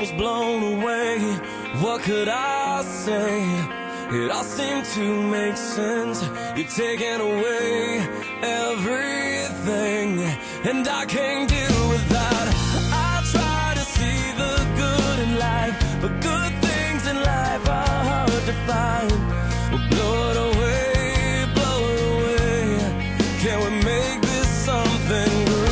was blown away. What could I say? It all seemed to make sense. You're taking away everything, and I can't deal with that. I try to see the good in life, but good things in life are hard to find. Well, blow it away, blow it away. Can we make this something good?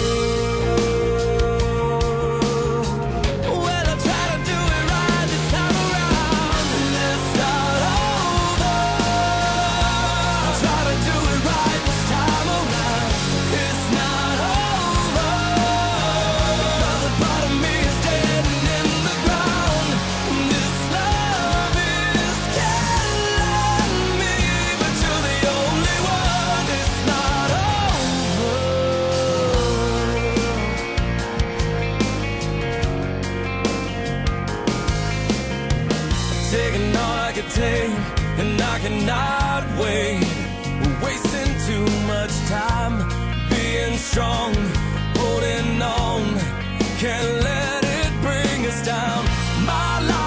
Taking all I could take, and I cannot wait. We're wasting too much time being strong, holding on. Can't let it bring us down. My life